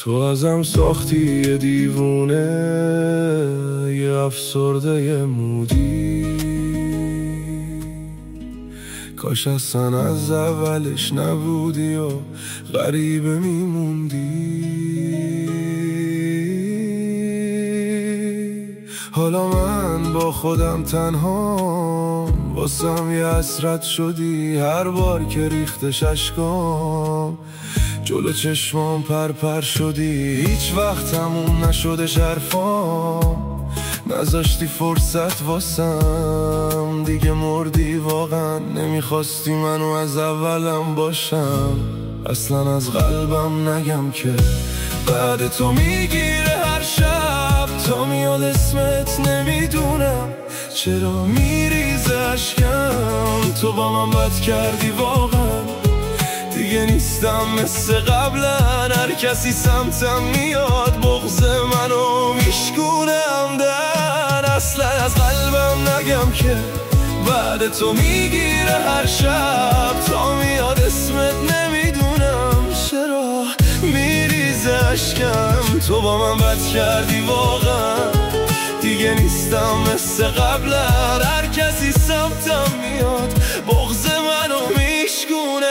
تو ازم ساختی یه دیوونه، یه افسرده یه مودی. کاش اصلا از اولش نبودی و غریبه میموندی. حالا من با خودم تنها، واسم یه حسرت شدی هر بار که ریختش اشکام. جلو چشمام پر شدی، هیچ وقت تموم نشده حرفام. نذاشتی فرصت واسم، دیگه مردی واقعا. نمیخواستی منو از اولم باشم. اصلا از قلبم نگم که بعد تو میگیره هر شب. تا میاد اسمت نمیدونم چرا میریزه اشکم. تو با من بد کردی واقعا، دیگه نیستم مثل قبلا. هر کسی سمتم میاد بغض منو میشکونه عمدن. اصلا از قلبم نگم که بعد تو میگیره هر شب. تا میاد اسمت نمیدونم چرا میریزه اشکم. تو با من بد کردی واقعا، دیگه نیستم مثل قبلا. هر کسی سمتم میاد بغض منو میشکونه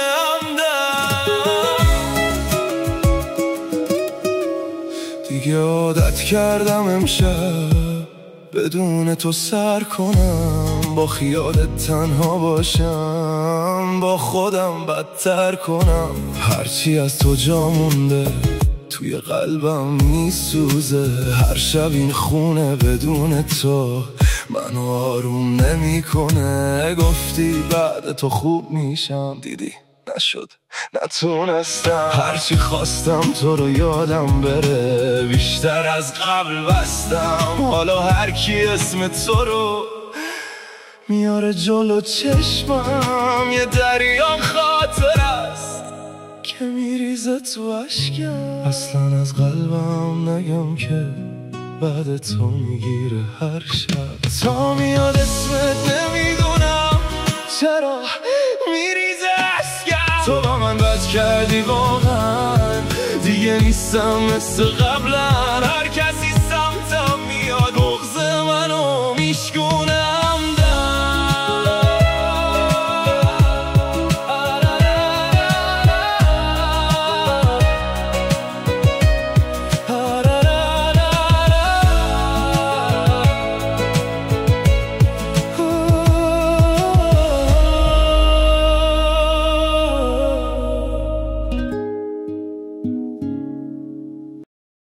دیگه عادت کردم امشب بدون تو سر کنم. با خیالت تنها باشم، با خودم بدتر کنم. هرچی از تو جا مونده توی قلبم میسوزه. هر شب این خونه بدون تو منو آروم نمیکنه. گفتی بعد تو خوب میشم، دیدی نشد، نتونستم. هرچی خواستم تو رو یادم بره، بیشتر از قبل بستم. حالا هر کی اسم تو رو میاره جلو چشمم، یه دریا خاطر است که میریزه تو اشکم. اصلا از قلبم نگم که بعد تو میگیره هر شب. تا میاد اسمت نمیدونم چرا میریزه اشکم. تو با من بد کردی واقعا، دیگه نیستم مثل قبلا.